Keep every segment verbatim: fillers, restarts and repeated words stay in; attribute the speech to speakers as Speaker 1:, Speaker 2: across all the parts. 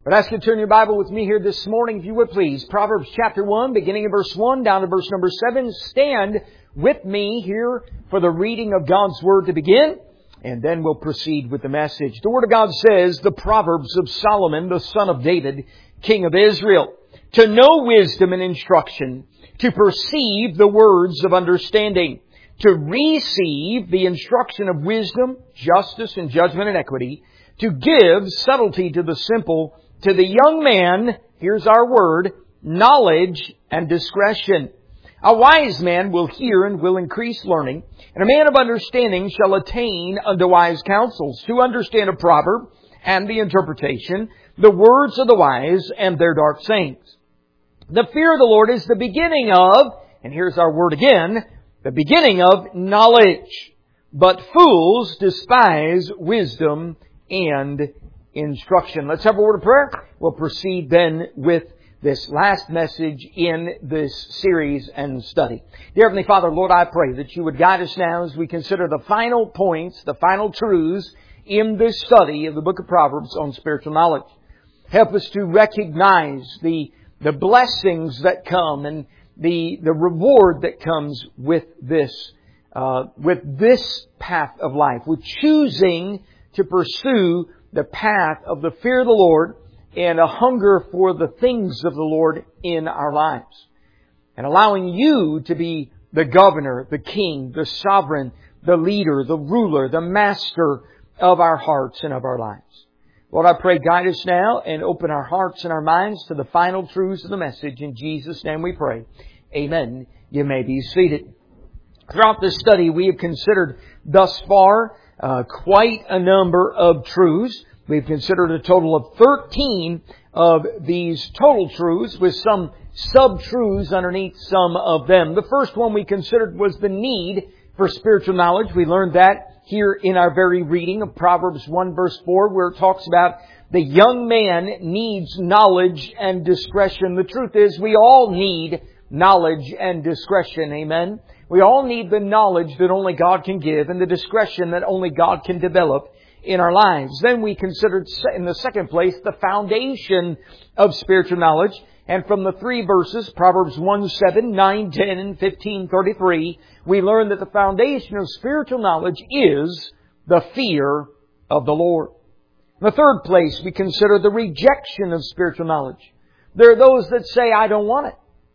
Speaker 1: But ask you to turn your Bible with me here this morning, if you would please. Proverbs chapter one, beginning in verse one, down to verse number seven. Stand with me here for the reading of God's Word to begin, and then we'll proceed with the message. The Word of God says, the Proverbs of Solomon, the son of David, king of Israel, to know wisdom and instruction, to perceive the words of understanding, to receive the instruction of wisdom, justice, and judgment and equity, to give subtlety to the simple, to the young man, here's our word, knowledge and discretion. A wise man will hear and will increase learning, and a man of understanding shall attain unto wise counsels. To understand a proverb and the interpretation, the words of the wise and their dark sayings. The fear of the Lord is the beginning of, and here's our word again, the beginning of knowledge. But fools despise wisdom and instruction. Let's have a word of prayer. We'll proceed then with this last message in this series and study. Dear Heavenly Father, Lord, I pray that you would guide us now as we consider the final points, the final truths in this study of the book of Proverbs on spiritual knowledge. Help us to recognize the, the blessings that come and the, the reward that comes with this, uh, with this path of life, with choosing to pursue the path of the fear of the Lord and a hunger for the things of the Lord in our lives. And allowing you to be the governor, the king, the sovereign, the leader, the ruler, the master of our hearts and of our lives. Lord, I pray, guide us now and open our hearts and our minds to the final truths of the message. In Jesus' name we pray. Amen. You may be seated. Throughout this study, we have considered thus far Uh, quite a number of truths. We've considered a total of thirteen of these total truths with some sub-truths underneath some of them. The first one we considered was the need for spiritual knowledge. We learned that here in our very reading of Proverbs one verse four, where it talks about the young man needs knowledge and discretion. The truth is we all need knowledge and discretion. Amen. We all need the knowledge that only God can give and the discretion that only God can develop in our lives. Then we considered in the second place the foundation of spiritual knowledge. And from the three verses, Proverbs one, seven, nine, ten, and fifteen, thirty-three, we learned that the foundation of spiritual knowledge is the fear of the Lord. In the third place, we consider the rejection of spiritual knowledge. There are those that say, I don't want it.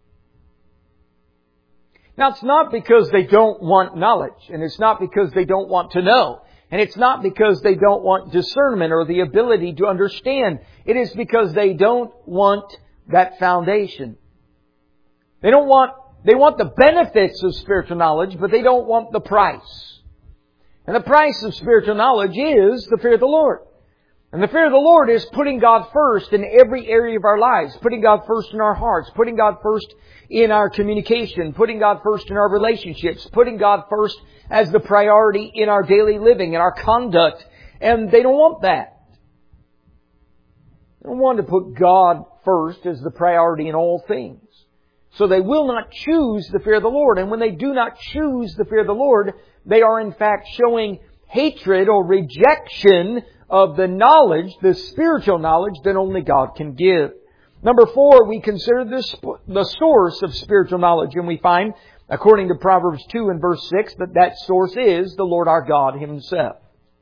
Speaker 1: Now, it's not because they don't want knowledge, and it's not because they don't want to know, and it's not because they don't want discernment or the ability to understand. It is because they don't want that foundation. They don't want, they want the benefits of spiritual knowledge, but they don't want the price. And the price of spiritual knowledge is the fear of the Lord. And the fear of the Lord is putting God first in every area of our lives, putting God first in our hearts, putting God first in our communication, putting God first in our relationships, putting God first as the priority in our daily living, in our conduct. And they don't want that. They don't want to put God first as the priority in all things. So they will not choose the fear of the Lord. And when they do not choose the fear of the Lord, they are in fact showing hatred or rejection of the knowledge, the spiritual knowledge that only God can give. Number four, we consider this the source of spiritual knowledge. And we find, according to Proverbs two and verse six, that that source is the Lord our God Himself.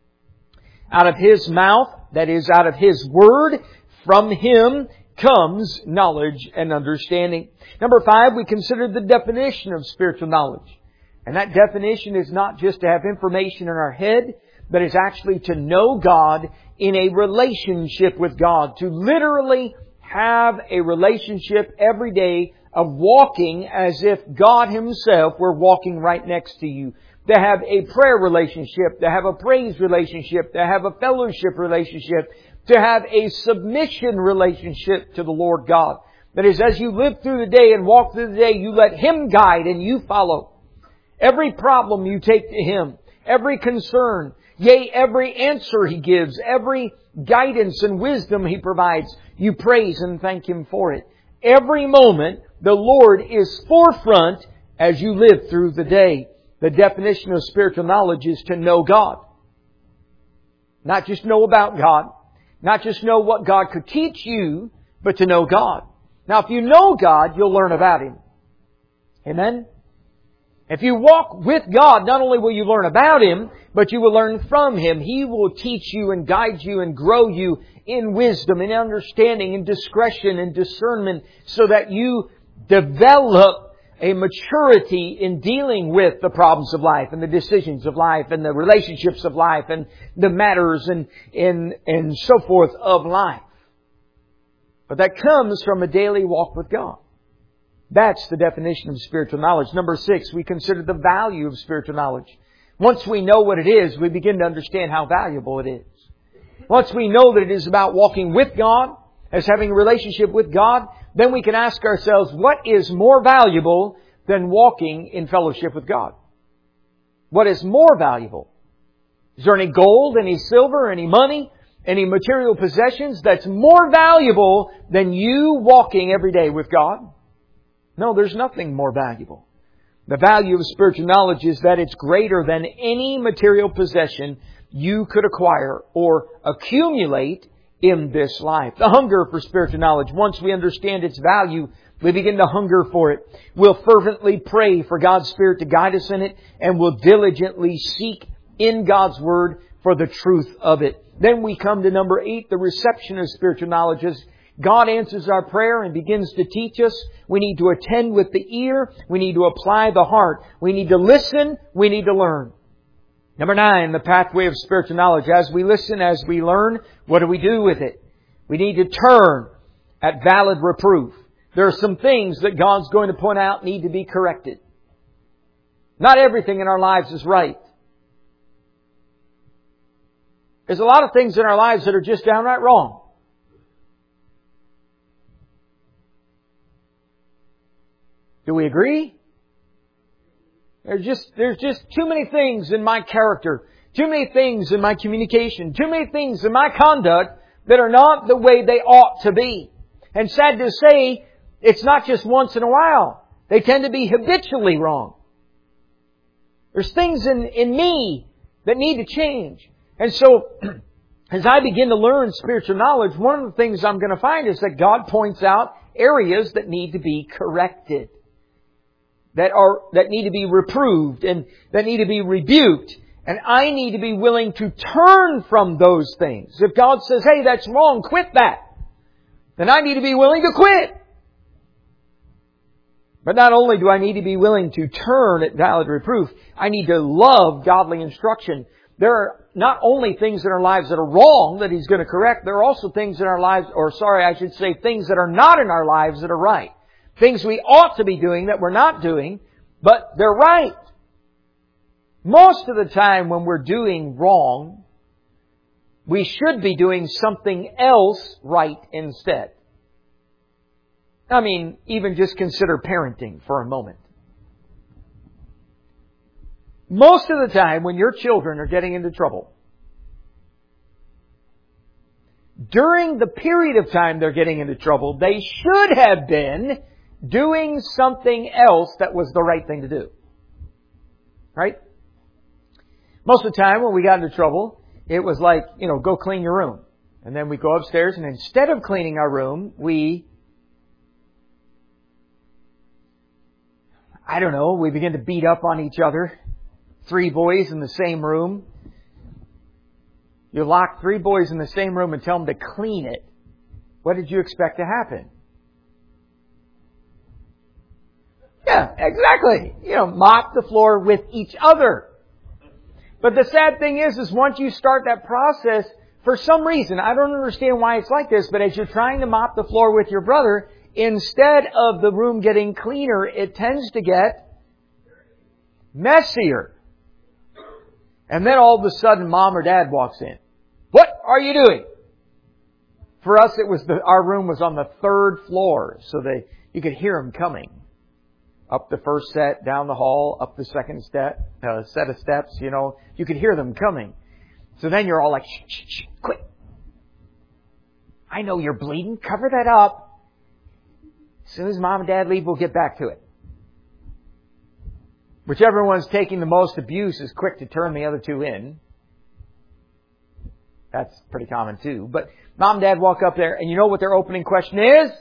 Speaker 1: Out of His mouth, that is, out of His Word, from Him comes knowledge and understanding. Number five, we consider the definition of spiritual knowledge. And that definition is not just to have information in our head, but it's actually to know God in a relationship with God. To literally have a relationship every day of walking as if God Himself were walking right next to you. To have a prayer relationship, to have a praise relationship, to have a fellowship relationship, to have a submission relationship to the Lord God. That is, as you live through the day and walk through the day, you let Him guide and you follow. Every problem you take to Him. Every concern. Yea, every answer He gives. Every guidance and wisdom He provides. You praise and thank Him for it. Every moment, the Lord is forefront as you live through the day. The definition of spiritual knowledge is to know God. Not just know about God. Not just know what God could teach you, but to know God. Now, if you know God, you'll learn about Him. Amen? If you walk with God, not only will you learn about Him, but you will learn from Him. He will teach you and guide you and grow you in wisdom and understanding and discretion and discernment so that you develop a maturity in dealing with the problems of life and the decisions of life and the relationships of life and the matters and, and, and so forth of life. But that comes from a daily walk with God. That's the definition of spiritual knowledge. Number six, we consider the value of spiritual knowledge. Once we know what it is, we begin to understand how valuable it is. Once we know that it is about walking with God, as having a relationship with God, then we can ask ourselves, what is more valuable than walking in fellowship with God? What is more valuable? Is there any gold, any silver, any money, any material possessions that's more valuable than you walking every day with God? No, there's nothing more valuable. The value of spiritual knowledge is that it's greater than any material possession you could acquire or accumulate in this life. The hunger for spiritual knowledge. Once we understand its value, we begin to hunger for it. We'll fervently pray for God's Spirit to guide us in it, and we'll diligently seek in God's Word for the truth of it. Then we come to number eight, the reception of spiritual knowledge. As God answers our prayer and begins to teach us, we need to attend with the ear. We need to apply the heart. We need to listen. We need to learn. Number nine, the pathway of spiritual knowledge. As we listen, as we learn, what do we do with it? We need to turn at valid reproof. There are some things that God's going to point out need to be corrected. Not everything in our lives is right. There's a lot of things in our lives that are just downright wrong. Do we agree? There's just, there's just too many things in my character, too many things in my communication, too many things in my conduct that are not the way they ought to be. And sad to say, it's not just once in a while. They tend to be habitually wrong. There's things in, in me that need to change. And so, as I begin to learn spiritual knowledge, one of the things I'm going to find is that God points out areas that need to be corrected. That are, that need to be reproved and that need to be rebuked. And I need to be willing to turn from those things. If God says, hey, that's wrong, quit that, then I need to be willing to quit. But not only do I need to be willing to turn at valid reproof, I need to love godly instruction. There are not only things in our lives that are wrong that He's going to correct, there are also things in our lives, or sorry, I should say things that are not in our lives that are right. Things we ought to be doing that we're not doing, but they're right. Most of the time when we're doing wrong, we should be doing something else right instead. I mean, even just consider parenting for a moment. Most of the time when your children are getting into trouble, during the period of time they're getting into trouble, they should have been doing something else that was the right thing to do. Right? Most of the time when we got into trouble, it was like, you know, go clean your room. And then we go upstairs and instead of cleaning our room, we, I don't know, we begin to beat up on each other. Three boys in the same room. You lock three boys in the same room and tell them to clean it. What did you expect to happen? Yeah, exactly. You know, mop the floor with each other. But the sad thing is, is once you start that process, for some reason, I don't understand why it's like this, but as you're trying to mop the floor with your brother, instead of the room getting cleaner, it tends to get messier. And then all of a sudden, mom or dad walks in. What are you doing? For us, it was the, our room was on the third floor, so they you could hear them coming. Up the first set, down the hall, up the second step, uh, set of steps, you know. You could hear them coming. So then you're all like, shh, shh, shh, quick. I know you're bleeding. Cover that up. As soon as mom and dad leave, we'll get back to it. Whichever one's taking the most abuse is quick to turn the other two in. That's pretty common too. But mom and dad walk up there, and you know what their opening question is?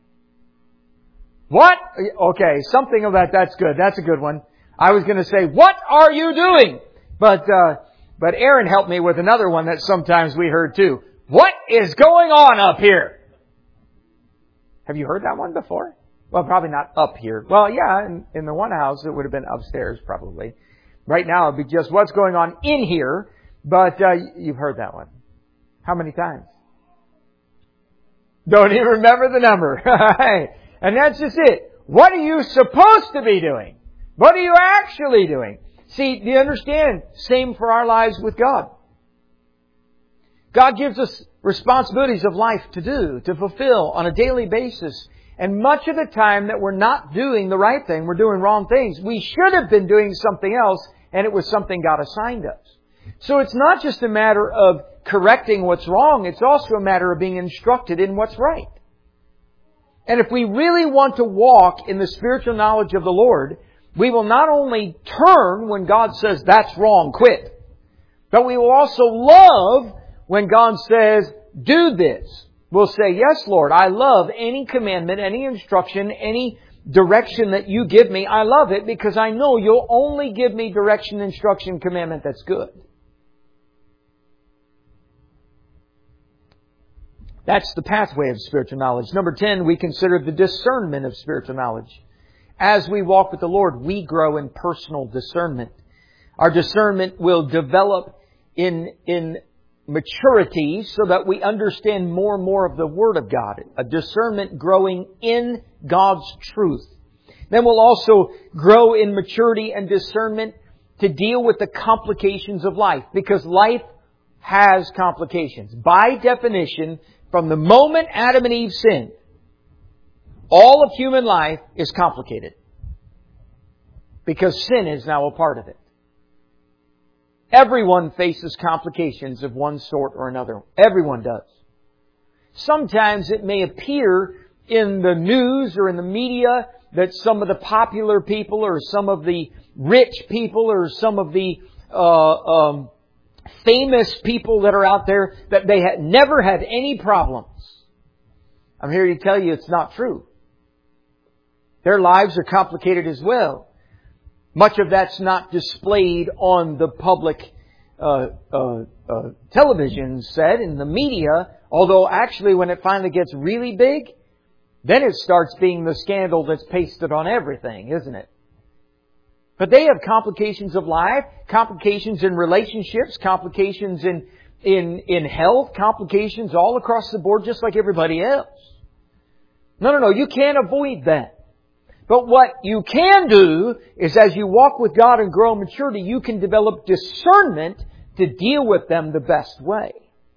Speaker 1: What? Okay, something about that's good. That's a good one. I was going to say, what are you doing? But, uh, but Aaron helped me with another one that sometimes we heard too. What is going on up here? Have you heard that one before? Well, probably not up here. Well, yeah, in, in the one house, it would have been upstairs probably. Right now, it'd be just what's going on in here. But uh, you've heard that one. How many times? Don't even remember the number. And that's just it. What are you supposed to be doing? What are you actually doing? See, do you understand? Same for our lives with God. God gives us responsibilities of life to do, to fulfill on a daily basis. And much of the time that we're not doing the right thing, we're doing wrong things. We should have been doing something else, and it was something God assigned us. So it's not just a matter of correcting what's wrong, it's also a matter of being instructed in what's right. And if we really want to walk in the spiritual knowledge of the Lord, we will not only turn when God says, that's wrong, quit. But we will also love when God says, do this. We'll say, yes, Lord, I love any commandment, any instruction, any direction that you give me. I love it because I know you'll only give me direction, instruction, commandment that's good. That's the pathway of spiritual knowledge. Number ten, we consider the discernment of spiritual knowledge. As we walk with the Lord, we grow in personal discernment. Our discernment will develop in, in maturity so that we understand more and more of the Word of God. A discernment growing in God's truth. Then we'll also grow in maturity and discernment to deal with the complications of life. Because life has complications. By definition, from the moment Adam and Eve sinned, all of human life is complicated. Because sin is now a part of it. Everyone faces complications of one sort or another. Everyone does. Sometimes it may appear in the news or in the media that some of the popular people or some of the rich people or some of the uh, um, famous people that are out there, that they had never had any problems. I'm here to tell you it's not true. Their lives are complicated as well. Much of that's not displayed on the public uh, uh, uh, television set in the media, although actually when it finally gets really big, then it starts being the scandal that's pasted on everything, isn't it? But they have complications of life, complications in relationships, complications in, in, in health, complications all across the board just like everybody else. No, no, no, you can't avoid that. But what you can do is as you walk with God and grow in maturity, you can develop discernment to deal with them the best way.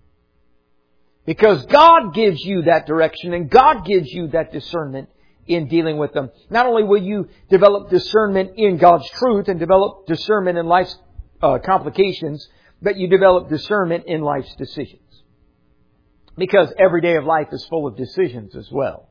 Speaker 1: Because God gives you that direction and God gives you that discernment in dealing with them. Not only will you develop discernment in God's truth and develop discernment in life's uh, complications, but you develop discernment in life's decisions. Because every day of life is full of decisions as well.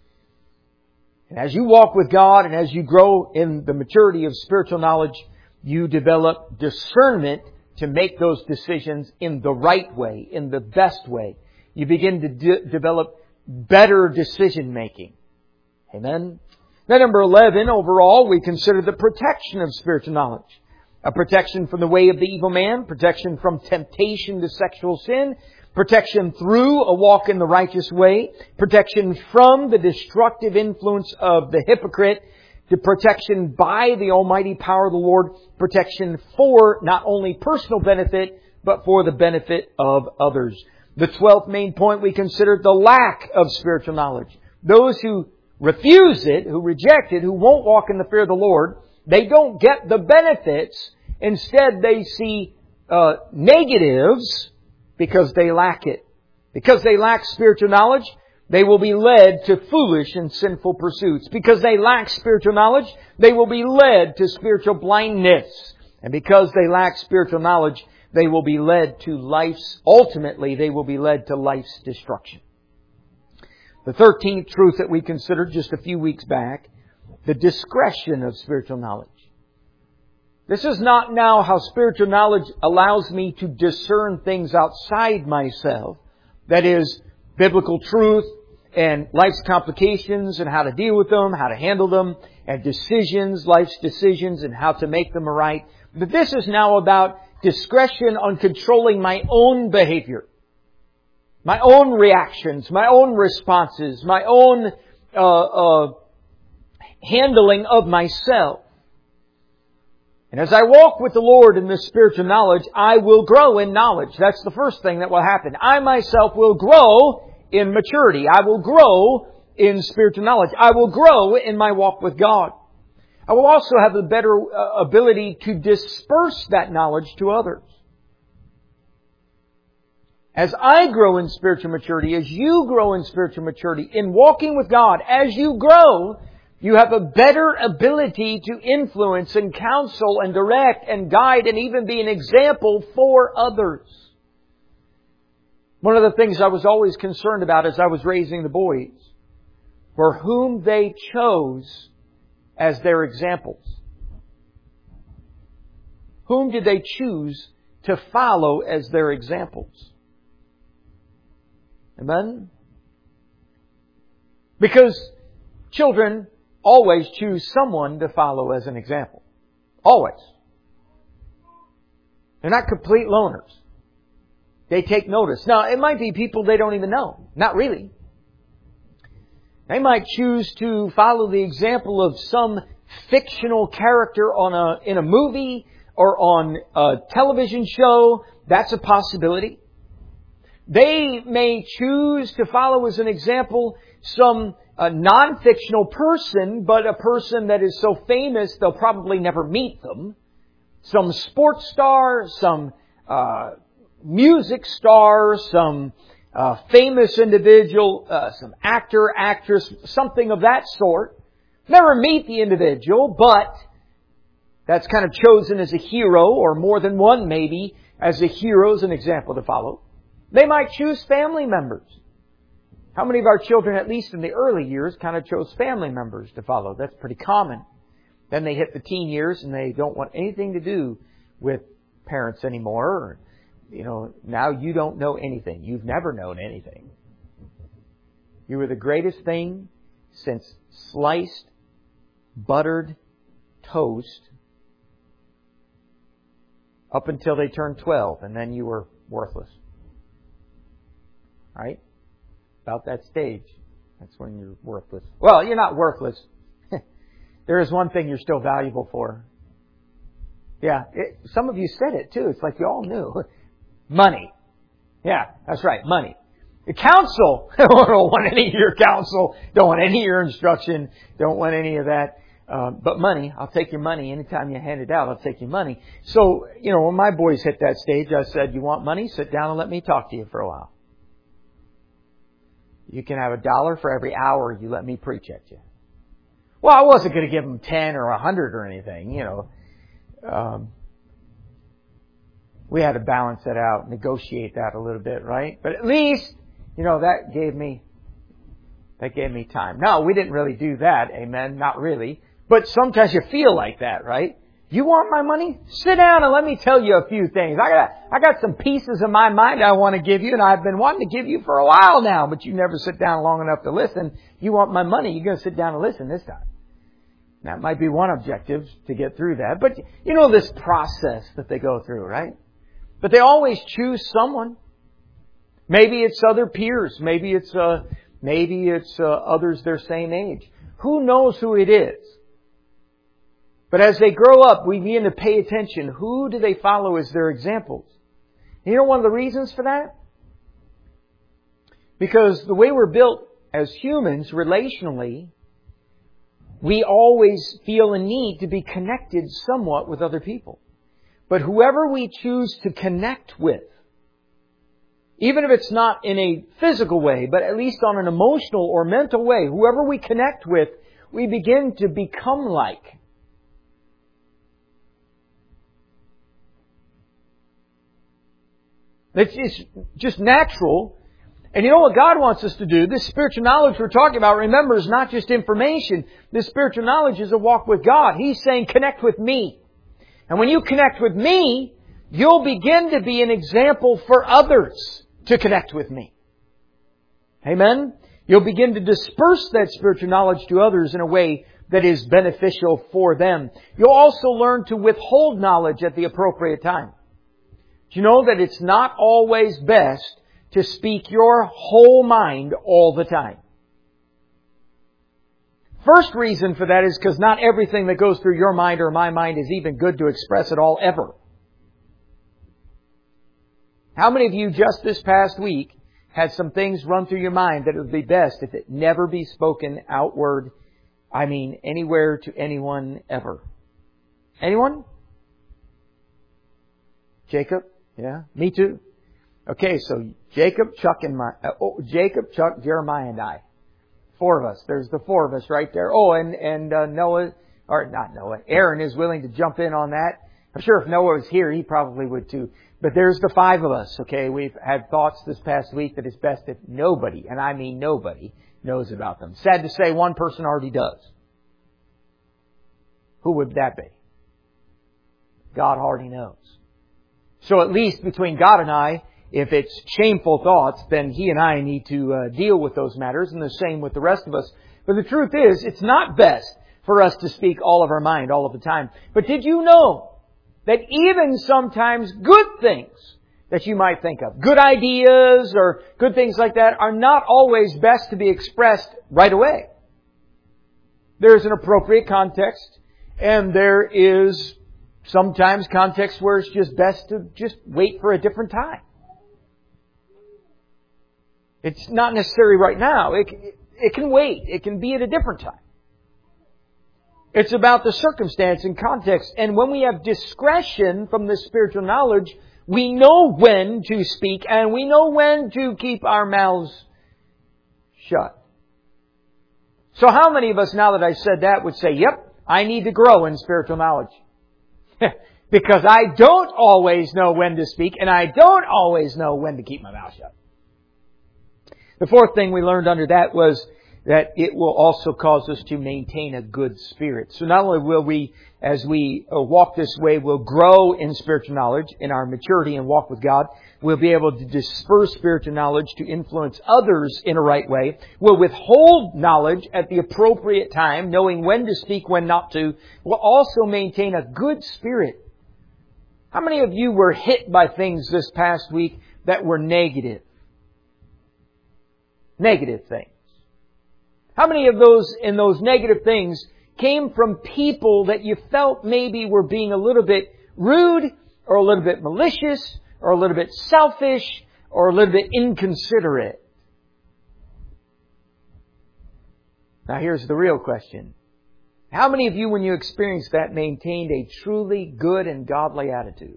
Speaker 1: And as you walk with God and as you grow in the maturity of spiritual knowledge, you develop discernment to make those decisions in the right way, in the best way. You begin to de- develop better decision making. Amen. Then number eleven, overall, we consider the protection of spiritual knowledge. A protection from the way of the evil man, protection from temptation to sexual sin, protection through a walk in the righteous way, protection from the destructive influence of the hypocrite, the protection by the almighty power of the Lord, protection for not only personal benefit, but for the benefit of others. The twelfth main point we consider the lack of spiritual knowledge. Those who refuse it, who reject it, who won't walk in the fear of the Lord, they don't get the benefits. Instead, they see uh, negatives because they lack it. Because they lack spiritual knowledge, they will be led to foolish and sinful pursuits. Because they lack spiritual knowledge, they will be led to spiritual blindness. And because they lack spiritual knowledge, they will be led to life's, ultimately, they will be led to life's destruction. The thirteenth truth that we considered just a few weeks back, the discretion of spiritual knowledge. This is not now how spiritual knowledge allows me to discern things outside myself. That is, biblical truth and life's complications and how to deal with them, how to handle them, and decisions, life's decisions, and how to make them right. But this is now about discretion on controlling my own behavior, my own reactions, my own responses, my own uh, uh, handling of myself. And as I walk with the Lord in this spiritual knowledge, I will grow in knowledge. That's the first thing that will happen. I myself will grow in maturity. I will grow in spiritual knowledge. I will grow in my walk with God. I will also have a better uh, ability to disperse that knowledge to others. As I grow in spiritual maturity, as you grow in spiritual maturity, in walking with God, as you grow, you have a better ability to influence and counsel and direct and guide and even be an example for others. One of the things I was always concerned about as I was raising the boys were whom they chose as their examples. Whom did they choose to follow as their examples? Amen? Because children always choose someone to follow as an example. Always. They're not complete loners. They take notice. Now, it might be people they don't even know. Not really. They might choose to follow the example of some fictional character on a in a movie or on a television show. That's a possibility. They may choose to follow as an example some a non-fictional person, but a person that is so famous they'll probably never meet them. Some sports star, some uh, music star, some uh, famous individual, uh, some actor, actress, something of that sort. Never meet the individual, but that's kind of chosen as a hero, or more than one maybe, as a hero, as an example to follow. They might choose family members. How many of our children, at least in the early years, kind of chose family members to follow? That's pretty common. Then they hit the teen years and they don't want anything to do with parents anymore. Or, you know, now you don't know anything. You've never known anything. You were the greatest thing since sliced, buttered toast up until they turned twelve, and then you were worthless. Right? About that stage. That's when you're worthless. Well, you're not worthless. There is one thing you're still valuable for. Yeah, it, some of you said it too. It's like you all knew. Money. Yeah, that's right, money. The counsel. I don't want any of your counsel. Don't want any of your instruction. Don't want any of that. Um, but money, I'll take your money. Anytime you hand it out, I'll take your money. So, you know, when my boys hit that stage, I said, you want money? Sit down and let me talk to you for a while. You can have a dollar for every hour you let me preach at you. Well, I wasn't going to give them ten or a hundred or anything, you know. Um, we had to balance that out, negotiate that a little bit, right? But at least, you know, that gave me, that gave me time. No, we didn't really do that, amen, not really. But sometimes you feel like that, right? You want my money? Sit down and let me tell you a few things. I got I got some pieces of my mind I want to give you, and I've been wanting to give you for a while now, but you never sit down long enough to listen. You want my money, you're going to sit down and listen this time. That might be one objective to get through that. But you know this process that they go through, right? But they always choose someone. Maybe it's other peers. Maybe it's uh, maybe it's uh, others their same age. Who knows who it is? But as they grow up, we begin to pay attention. Who do they follow as their examples? And you know one of the reasons for that? Because the way we're built as humans, relationally, we always feel a need to be connected somewhat with other people. But whoever we choose to connect with, even if it's not in a physical way, but at least on an emotional or mental way, whoever we connect with, we begin to become like. It's just natural. And you know what God wants us to do? This spiritual knowledge we're talking about, remember, is not just information. This spiritual knowledge is a walk with God. He's saying, connect with me. And when you connect with me, you'll begin to be an example for others to connect with me. Amen? You'll begin to disperse that spiritual knowledge to others in a way that is beneficial for them. You'll also learn to withhold knowledge at the appropriate time. Do you know that it's not always best to speak your whole mind all the time? First reason for that is because not everything that goes through your mind or my mind is even good to express at all ever. How many of you just this past week had some things run through your mind that it would be best if it never be spoken outward, I mean anywhere to anyone ever? Anyone? Jacob? Yeah, me too. Okay, so Jacob, Chuck, and my uh, oh, Jacob, Chuck, Jeremiah, and I. Four of us. There's the four of us right there. Oh, and and uh, Noah, or not Noah, Aaron is willing to jump in on that. I'm sure if Noah was here, he probably would too. But there's the five of us. Okay, we've had thoughts this past week that it's best if nobody, and I mean nobody, knows about them. Sad to say, one person already does. Who would that be? God already knows. So at least between God and I, if it's shameful thoughts, then He and I need to uh, deal with those matters, and the same with the rest of us. But the truth is, it's not best for us to speak all of our mind all of the time. But did you know that even sometimes good things that you might think of, good ideas or good things like that, are not always best to be expressed right away? There's an appropriate context, and there is sometimes context where it's just best to just wait for a different time. It's not necessary right now. It, it can wait. It can be at a different time. It's about the circumstance and context. And when we have discretion from this spiritual knowledge, we know when to speak and we know when to keep our mouths shut. So how many of us, now that I said that, would say, yep, I need to grow in spiritual knowledge? Because I don't always know when to speak, and I don't always know when to keep my mouth shut. The fourth thing we learned under that was that it will also cause us to maintain a good spirit. So not only will we, as we walk this way, we'll grow in spiritual knowledge, in our maturity and walk with God. We'll be able to disperse spiritual knowledge to influence others in a right way. We'll withhold knowledge at the appropriate time, knowing when to speak, when not to. We'll also maintain a good spirit. How many of you were hit by things this past week that were negative? Negative things. How many of those, in those negative things, came from people that you felt maybe were being a little bit rude, or a little bit malicious, or a little bit selfish, or a little bit inconsiderate? Now here's the real question. How many of you, when you experienced that, maintained a truly good and godly attitude?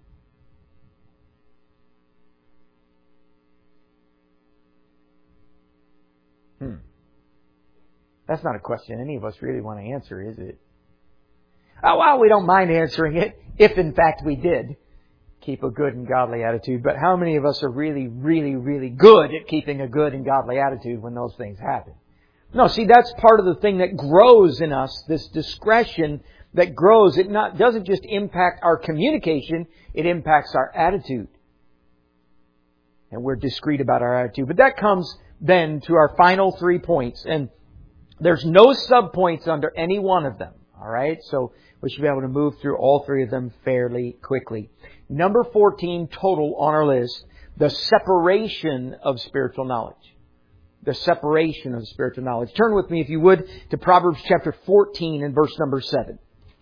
Speaker 1: Hmm. That's not a question any of us really want to answer, is it? Oh, well, we don't mind answering it, if in fact we did keep a good and godly attitude. But how many of us are really, really, really good at keeping a good and godly attitude when those things happen? No, see, that's part of the thing that grows in us, this discretion that grows. It not doesn't just impact our communication, it impacts our attitude. And we're discreet about our attitude. But that comes then to our final three points. And there's no sub-points under any one of them. All right? So we should be able to move through all three of them fairly quickly. Number fourteen total on our list, the separation of spiritual knowledge. The separation of spiritual knowledge. Turn with me, if you would, to Proverbs chapter fourteen and verse number seven.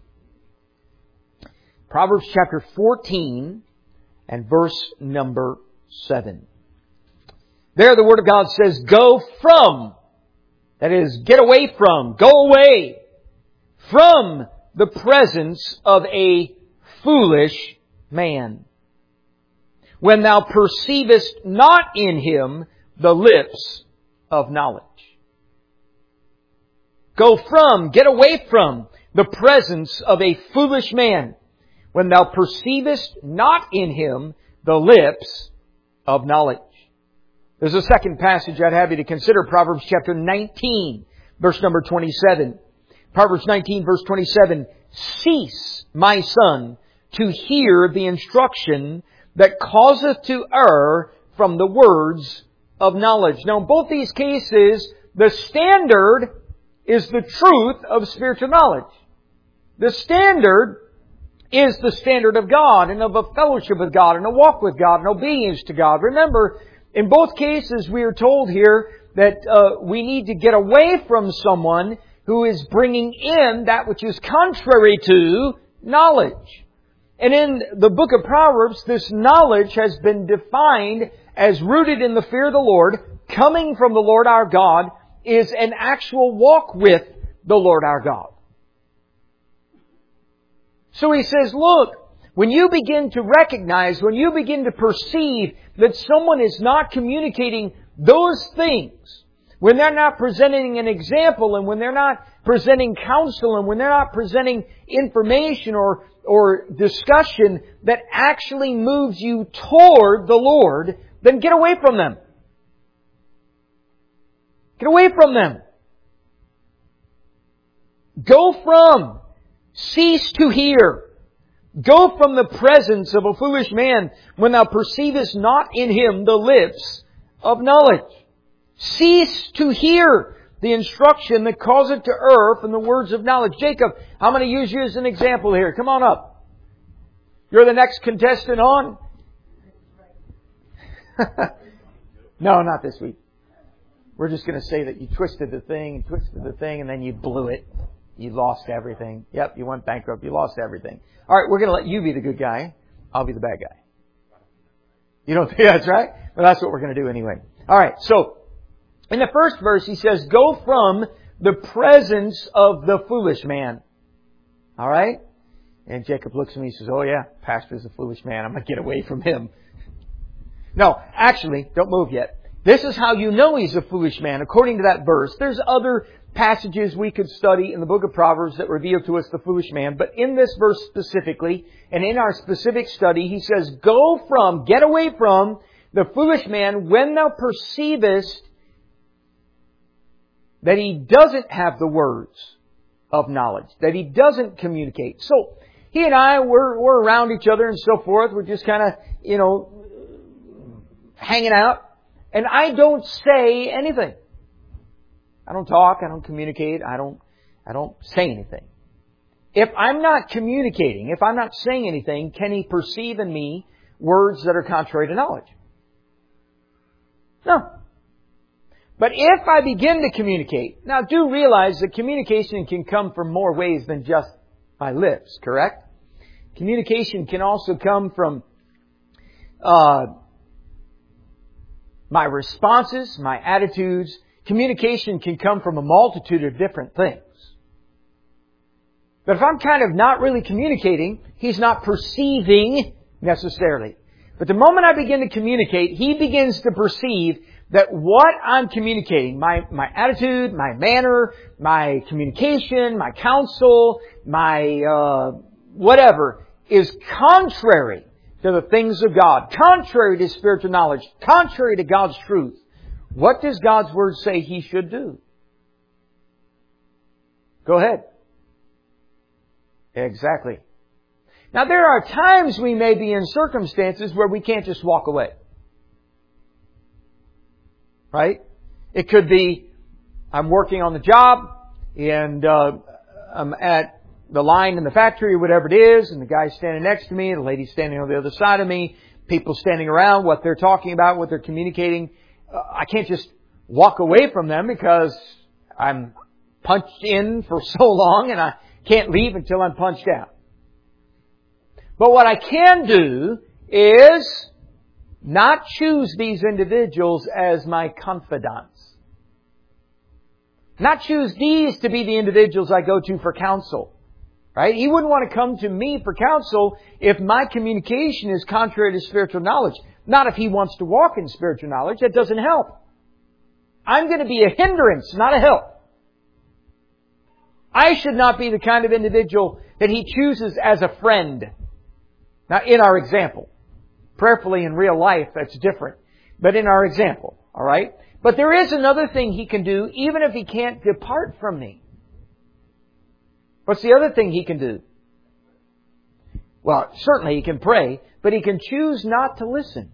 Speaker 1: Proverbs chapter fourteen and verse number seven. There the Word of God says, go from, that is, get away from, go away from the presence of a foolish man, when thou perceivest not in him the lips of knowledge. Go from, get away from the presence of a foolish man, when thou perceivest not in him the lips of knowledge. There's a second passage I'd have you to consider, Proverbs chapter nineteen, verse number twenty-seven. Proverbs nineteen, verse twenty-seven. cease, my son, to hear the instruction that causeth to err from the words of knowledge. Now, in both these cases, the standard is the truth of spiritual knowledge. The standard is the standard of God and of a fellowship with God and a walk with God and obedience to God. Remember, in both cases, we are told here that uh, we need to get away from someone who is bringing in that which is contrary to knowledge. And in the book of Proverbs, this knowledge has been defined as rooted in the fear of the Lord, coming from the Lord our God, is an actual walk with the Lord our God. So he says, look, when you begin to recognize, when you begin to perceive that someone is not communicating those things, when they're not presenting an example and when they're not presenting counsel and when they're not presenting information or, or discussion that actually moves you toward the Lord, then get away from them. Get away from them. Go from, cease to hear. Go from the presence of a foolish man when thou perceivest not in him the lips of knowledge. Cease to hear the instruction that causeth to err from the words of knowledge. Jacob, I'm going to use you as an example here. Come on up. You're the next contestant on. No, not this week. We're just going to say that you twisted the thing and twisted the thing and then you blew it. You lost everything. Yep, you went bankrupt. You lost everything. All right, we're going to let you be the good guy. I'll be the bad guy. You don't think that's right? Well, that's what we're going to do anyway. All right, so in the first verse, he says, go from the presence of the foolish man. All right? And Jacob looks at me and says, oh yeah, pastor is a foolish man. I'm going to get away from him. No, actually, don't move yet. This is how you know he's a foolish man, according to that verse. There's other passages we could study in the book of Proverbs that reveal to us the foolish man. But in this verse specifically, and in our specific study, he says, go from, get away from the foolish man when thou perceivest that he doesn't have the words of knowledge, that he doesn't communicate. So, he and I, we're, we're around each other and so forth. We're just kind of, you know, hanging out. And I don't say anything. I don't talk. I don't communicate. I don't, I don't say anything. If I'm not communicating, if I'm not saying anything, can he perceive in me words that are contrary to knowledge? No. But if I begin to communicate, now do realize that communication can come from more ways than just my lips, correct? Communication can also come from uh, my responses, my attitudes. Communication can come from a multitude of different things. But if I'm kind of not really communicating, he's not perceiving necessarily. But the moment I begin to communicate, he begins to perceive that what I'm communicating, my, my attitude, my manner, my communication, my counsel, my uh, whatever, is contrary to the things of God, contrary to spiritual knowledge, contrary to God's truth. What does God's Word say he should do? Go ahead. Exactly. Now there are times we may be in circumstances where we can't just walk away. Right? It could be, I'm working on the job and uh, I'm at the line in the factory or whatever it is, and the guy's standing next to me, the lady's standing on the other side of me, people standing around, what they're talking about, what they're communicating. Uh, I can't just walk away from them because I'm punched in for so long and I can't leave until I'm punched out. But what I can do is not choose these individuals as my confidants. Not choose these to be the individuals I go to for counsel. Right? He wouldn't want to come to me for counsel if my communication is contrary to spiritual knowledge. Not if he wants to walk in spiritual knowledge. That doesn't help. I'm going to be a hindrance, not a help. I should not be the kind of individual that he chooses as a friend. Now, in our example, prayerfully in real life, that's different. But in our example, all right? But there is another thing he can do, even if he can't depart from me. What's the other thing he can do? Well, certainly he can pray, but he can choose not to listen.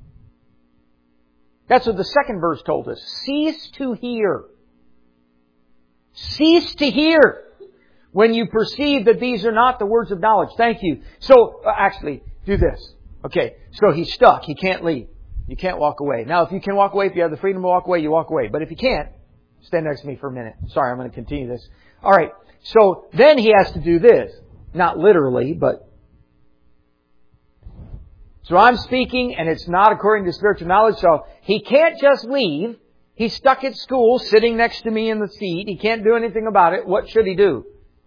Speaker 1: That's what the second verse told us. Cease to hear. Cease to hear when you perceive that these are not the words of knowledge. Thank you. So, uh, actually, do this. Okay, so he's stuck. He can't leave. You can't walk away. Now, if you can walk away, if you have the freedom to walk away, you walk away. But if you can't, stand next to me for a minute. Sorry, I'm going to continue this. All right, so then he has to do this. Not literally, but... So I'm speaking, and it's not according to spiritual knowledge, so he can't just leave. He's stuck at school, sitting next to me in the seat. He can't do anything about it. What should he do?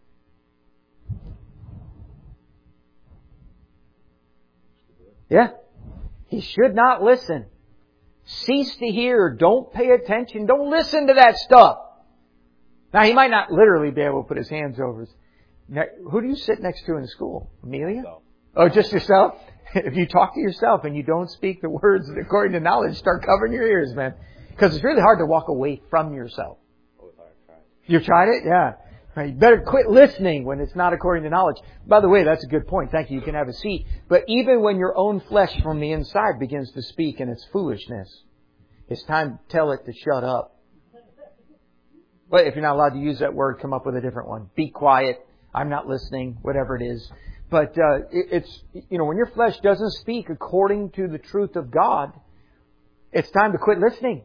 Speaker 1: Yeah. He should not listen. Cease to hear. Don't pay attention. Don't listen to that stuff. Now, he might not literally be able to put his hands over his... Now, who do you sit next to in school? Amelia? No. Oh, just yourself? If you talk to yourself and you don't speak the words according to knowledge, start covering your ears, man. Because it's really hard to walk away from yourself. You've tried it? Yeah. You better quit listening when it's not according to knowledge. By the way, that's a good point. Thank you. You can have a seat. But even when your own flesh from the inside begins to speak in its foolishness, it's time to tell it to shut up. But if you're not allowed to use that word, come up with a different one. Be quiet. I'm not listening. Whatever it is. But uh, it, it's, you know, when your flesh doesn't speak according to the truth of God, it's time to quit listening.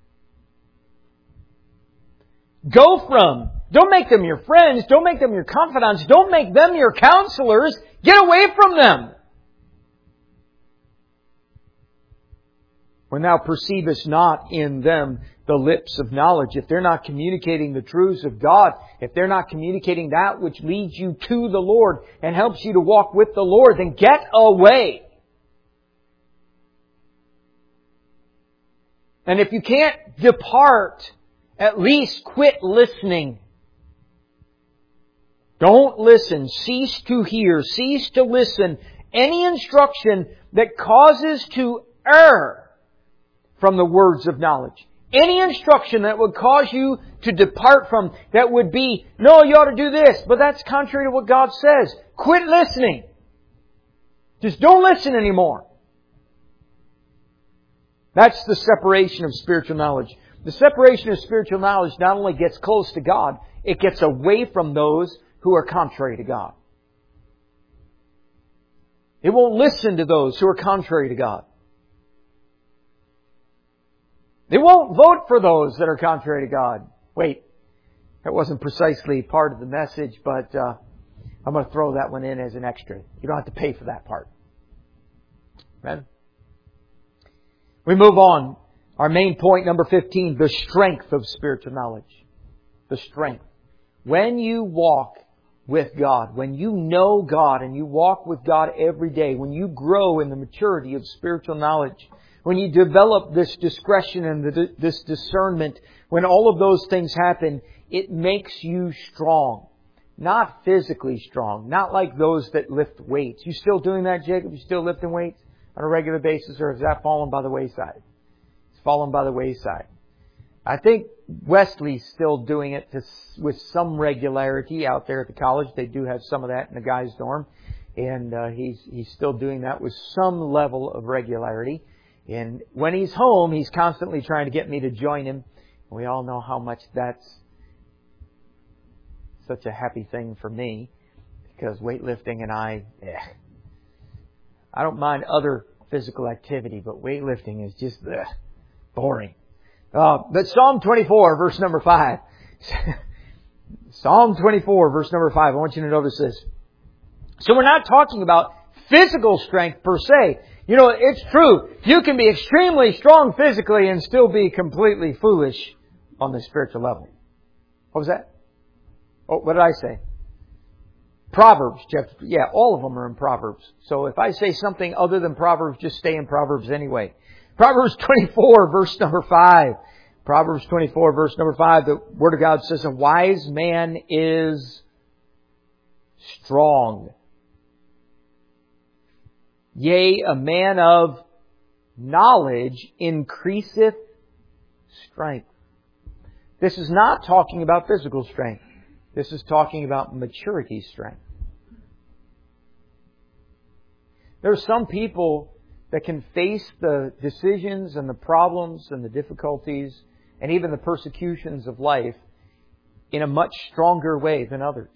Speaker 1: Go from. Don't make them your friends. Don't make them your confidants. Don't make them your counselors. Get away from them. When thou perceivest not in them the lips of knowledge, if they're not communicating the truths of God, if they're not communicating that which leads you to the Lord and helps you to walk with the Lord, then get away. And if you can't depart, at least quit listening. Don't listen. Cease to hear. Cease to listen. Any instruction that causes to err from the words of knowledge. Any instruction that would cause you to depart from, that would be, no, you ought to do this, but that's contrary to what God says. Quit listening. Just don't listen anymore. That's the separation of spiritual knowledge. The separation of spiritual knowledge not only gets close to God, it gets away from those who are contrary to God. It won't listen to those who are contrary to God. They won't vote for those that are contrary to God. Wait, that wasn't precisely part of the message, but uh, I'm going to throw that one in as an extra. You don't have to pay for that part. Amen? We move on. Our main point, number fifteen, the strength of spiritual knowledge. The strength. When you walk with God, when you know God and you walk with God every day, when you grow in the maturity of spiritual knowledge, when you develop this discretion and the, this discernment, when all of those things happen, it makes you strong. Not physically strong. Not like those that lift weights. You still doing that, Jacob? You still lifting weights on a regular basis, or has that fallen by the wayside? It's fallen by the wayside. I think Wesley's still doing it to, with some regularity out there at the college. They do have some of that in the guys' dorm. And uh, he's he's still doing that with some level of regularity. And when he's home, he's constantly trying to get me to join him. We all know how much that's such a happy thing for me, because weightlifting and I, eh, I don't mind other physical activity, but weightlifting is just eh, boring. Uh, but Psalm twenty-four, verse number five. Psalm twenty-four, verse number five. I want you to notice this. So we're not talking about physical strength per se. You know, it's true. You can be extremely strong physically and still be completely foolish on the spiritual level. What was that? Oh, what did I say? Proverbs, Jeff. Yeah, all of them are in Proverbs. So if I say something other than Proverbs, just stay in Proverbs anyway. Proverbs twenty-four, verse number five. Proverbs twenty-four, verse number five. The Word of God says, a wise man is strong. Yea, a man of knowledge increaseth strength. This is not talking about physical strength. This is talking about maturity strength. There are some people that can face the decisions and the problems and the difficulties and even the persecutions of life in a much stronger way than others.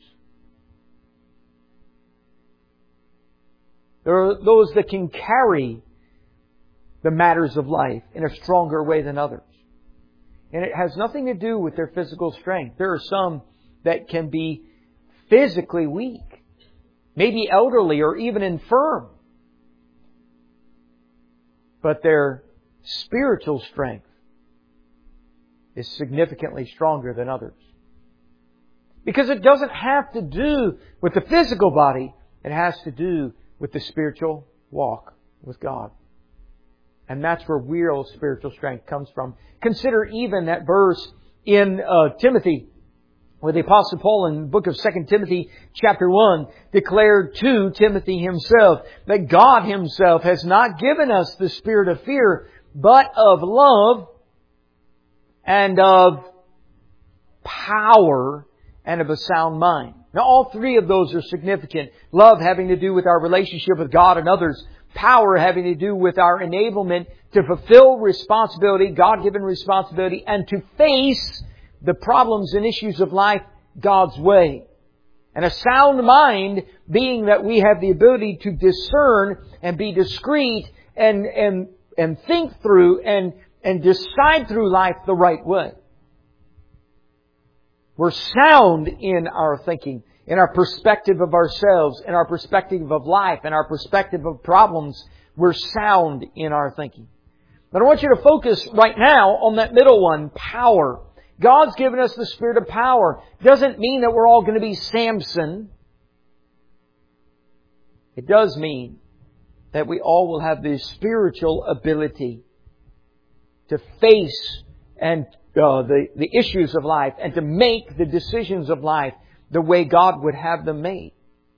Speaker 1: There are those that can carry the matters of life in a stronger way than others. And it has nothing to do with their physical strength. There are some that can be physically weak, maybe elderly or even infirm. But their spiritual strength is significantly stronger than others. Because it doesn't have to do with the physical body. It has to do with the spiritual walk with God. And that's where real spiritual strength comes from. Consider even that verse in uh, Timothy, where the Apostle Paul in the book of Second Timothy chapter one declared to Timothy himself that God Himself has not given us the spirit of fear, but of love and of power and of a sound mind. Now all three of those are significant. Love having to do with our relationship with God and others. Power having to do with our enablement to fulfill responsibility, God-given responsibility, and to face the problems and issues of life God's way. And a sound mind being that we have the ability to discern and be discreet and, and, and think through and, and decide through life the right way. We're sound in our thinking, in our perspective of ourselves, in our perspective of life, in our perspective of problems. We're sound in our thinking. But I want you to focus right now on that middle one, power. God's given us the spirit of power. Doesn't mean that we're all going to be Samson. It does mean that we all will have the spiritual ability to face and uh, the, the issues of life and to make the decisions of life the way God would have them made.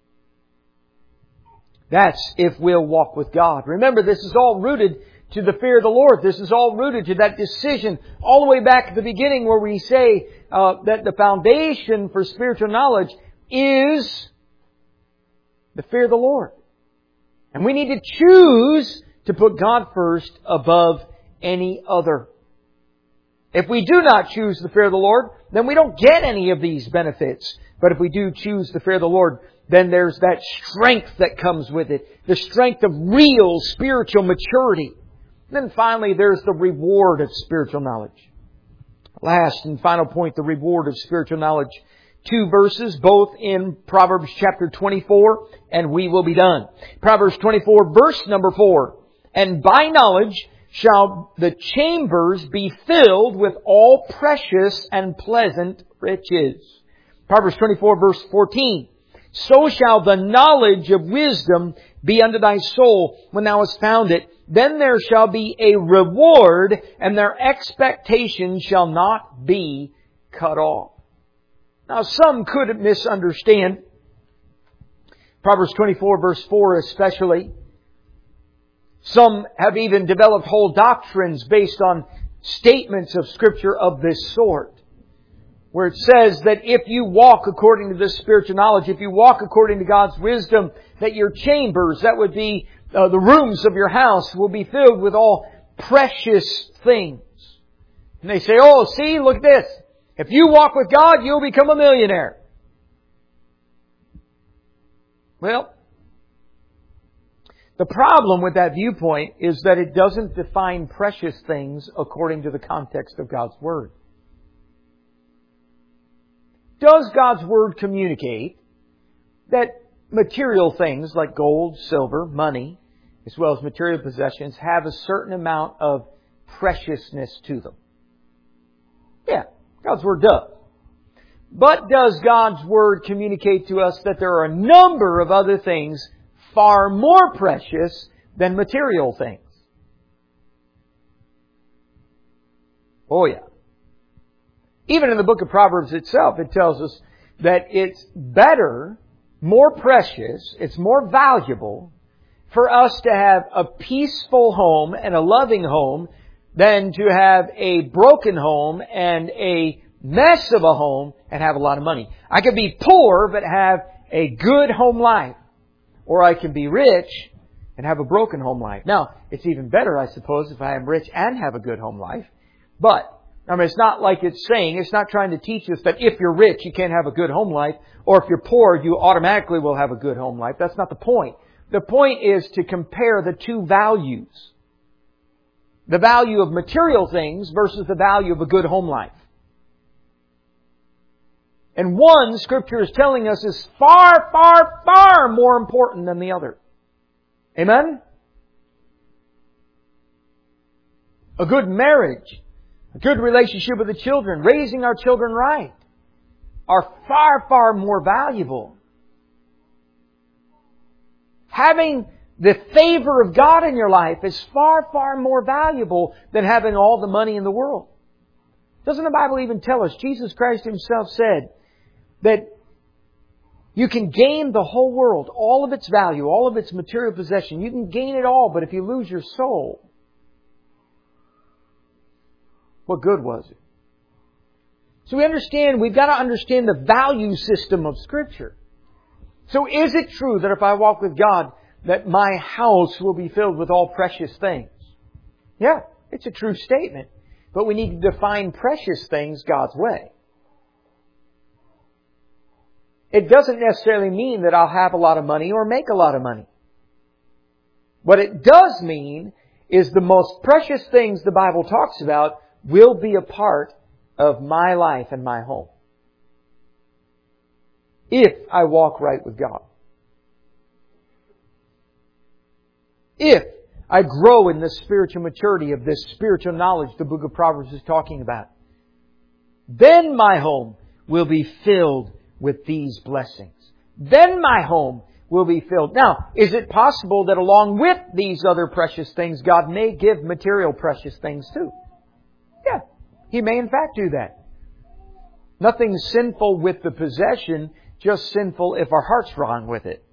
Speaker 1: That's if we'll walk with God. Remember, this is all rooted to the fear of the Lord. This is all rooted to that decision all the way back at the beginning where we say uh, that the foundation for spiritual knowledge is the fear of the Lord. And we need to choose to put God first above any other. If we do not choose the fear of the Lord, then we don't get any of these benefits. But if we do choose the fear of the Lord, then there's that strength that comes with it. The strength of real spiritual maturity. And then finally, there's the reward of spiritual knowledge. Last and final point, the reward of spiritual knowledge. Two verses, both in Proverbs chapter twenty-four, and we will be done. Proverbs twenty-four, verse number four. And by knowledge shall the chambers be filled with all precious and pleasant riches. Proverbs twenty-four, verse fourteen. So shall the knowledge of wisdom be unto thy soul when thou hast found it. Then there shall be a reward, and their expectation shall not be cut off. Now, some could misunderstand Proverbs twenty-four, verse four especially. Some have even developed whole doctrines based on statements of Scripture of this sort, where it says that if you walk according to this spiritual knowledge, if you walk according to God's wisdom, that your chambers, that would be uh, the rooms of your house, will be filled with all precious things. And they say, oh, see, look at this. If you walk with God, you'll become a millionaire. Well, the problem with that viewpoint is that it doesn't define precious things according to the context of God's Word. Does God's Word communicate that material things like gold, silver, money, as well as material possessions have a certain amount of preciousness to them? Yeah, God's Word does. But does God's Word communicate to us that there are a number of other things far more precious than material things? Oh yeah. Even in the book of Proverbs itself, it tells us that it's better, more precious, it's more valuable for us to have a peaceful home and a loving home than to have a broken home and a mess of a home and have a lot of money. I could be poor but have a good home life. Or I can be rich and have a broken home life. Now, it's even better, I suppose, if I am rich and have a good home life. But, I mean, it's not like it's saying, it's not trying to teach us that if you're rich, you can't have a good home life, or if you're poor, you automatically will have a good home life. That's not the point. The point is to compare the two values. The value of material things versus the value of a good home life. And one, Scripture is telling us, is far, far, far more important than the other. Amen? A good marriage, a good relationship with the children, raising our children right, are far, far more valuable. Having the favor of God in your life is far, far more valuable than having all the money in the world. Doesn't the Bible even tell us? Jesus Christ Himself said that you can gain the whole world, all of its value, all of its material possession. You can gain it all, but if you lose your soul, what good was it? So we understand, we've got to understand the value system of Scripture. So is it true that if I walk with God, that my house will be filled with all precious things? Yeah, it's a true statement. But we need to define precious things God's way. It doesn't necessarily mean that I'll have a lot of money or make a lot of money. What it does mean is the most precious things the Bible talks about will be a part of my life and my home. If I walk right with God. If I grow in the spiritual maturity of this spiritual knowledge the book of Proverbs is talking about, then my home will be filled with these blessings. Then my home will be filled. Now, is it possible that along with these other precious things, God may give material precious things too? Yeah, He may in fact do that. Nothing sinful with the possession, just sinful if our heart's wrong with it.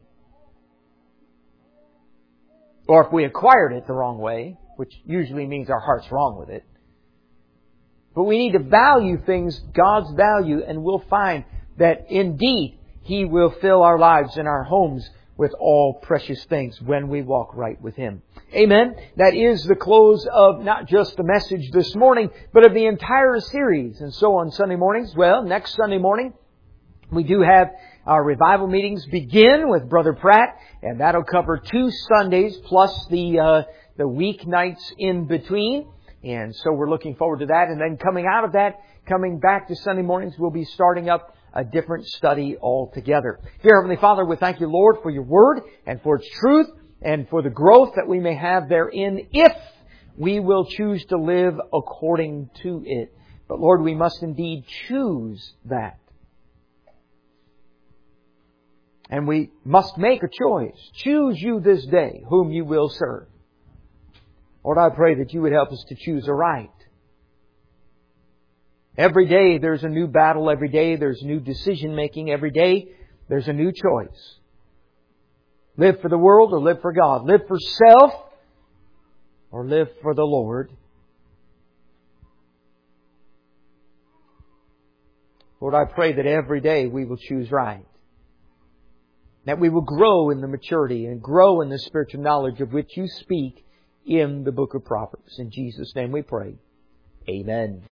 Speaker 1: Or if we acquired it the wrong way, which usually means our heart's wrong with it. But we need to value things God's value, and we'll find that indeed He will fill our lives and our homes with all precious things when we walk right with Him. Amen. That is the close of not just the message this morning, but of the entire series. And so on Sunday mornings, well, next Sunday morning, we do have our revival meetings begin with Brother Pratt, and that'll cover two Sundays plus the uh, the weeknights in between. And so we're looking forward to that. And then coming out of that, coming back to Sunday mornings, we'll be starting up a different study altogether. Dear Heavenly Father, we thank You, Lord, for Your Word and for its truth and for the growth that we may have therein if we will choose to live according to it. But Lord, we must indeed choose that. And we must make a choice. Choose You this day whom You will serve. Lord, I pray that You would help us to choose aright. Every day there's a new battle. Every day there's new decision making. Every day there's a new choice. Live for the world or live for God. Live for self or live for the Lord. Lord, I pray that every day we will choose right. That we will grow in the maturity and grow in the spiritual knowledge of which You speak in the book of Proverbs. In Jesus' name we pray. Amen.